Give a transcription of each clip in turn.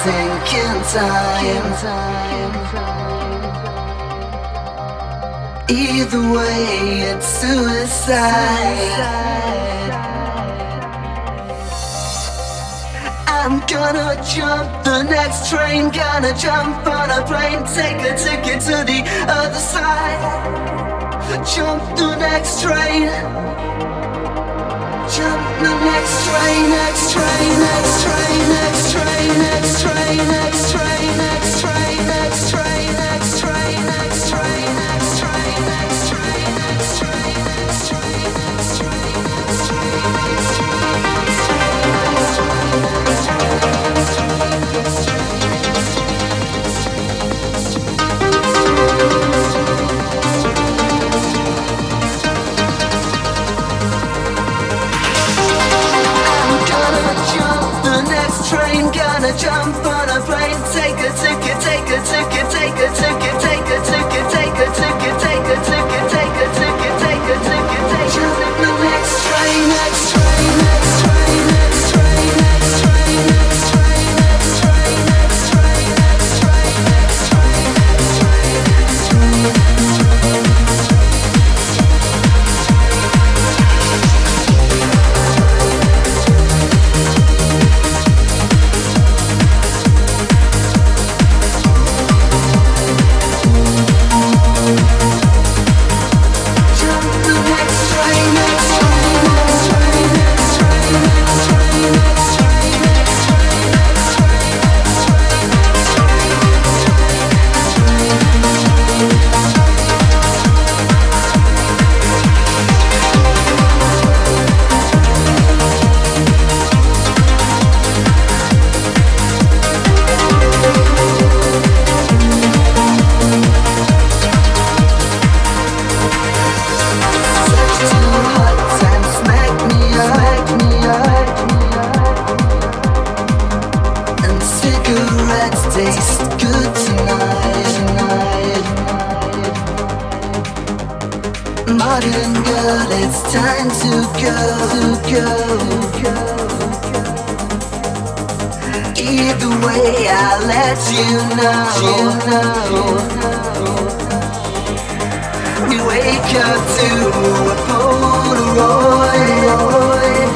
sinking time. Either way, it's suicide. I'm gonna jump the next train, gonna jump on a plane, take a ticket to the other side. Jump the next train. Jump the next train, next train, next train, next train, next train, next train, next train, next train, next train, next train, next train, next train, next train, next train, next train, next train, next train, gonna jump on a plane, take a ticket, take a ticket, take a ticket, take a ticket, take a ticket, take a ticket, take a ticket, take a ticket, take the next train, next train, next train, next train, next train, next train, next train, next train, next train, next train, next train, modern girl, it's time to go. Either way, I'll let you know. We wake up to a Polaroid.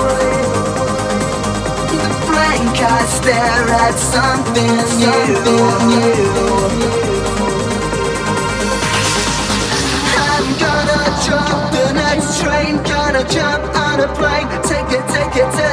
The blank eyes stare at something new. Jump the next train, gonna jump on a plane, take a ticket to